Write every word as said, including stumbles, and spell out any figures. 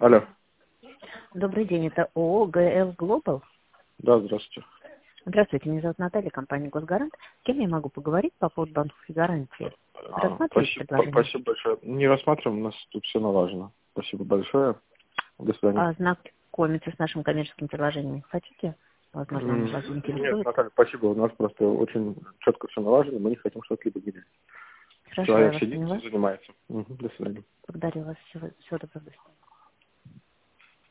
Алло. Добрый день, это ООО ГЛ Глобал. Да, здравствуйте. Здравствуйте, меня зовут Наталья, компания Госгарант. С кем я могу поговорить по поводу банковской гарантии? А, Рассматриваете спасибо, предложение? спасибо большое. Не рассматриваем, у нас тут все налажено. Спасибо большое. До свидания. А знакомиться с нашим коммерческим предложением хотите? Возможно, оно вас М, Нет, заинтересует. Наталья, спасибо. У нас просто очень четко все налажено. Мы не хотим что-либо менять. Хорошо, я Человек вас сидит поняла. и занимается. Мгм, до свидания. Благодарю вас. Всего, всего доброго.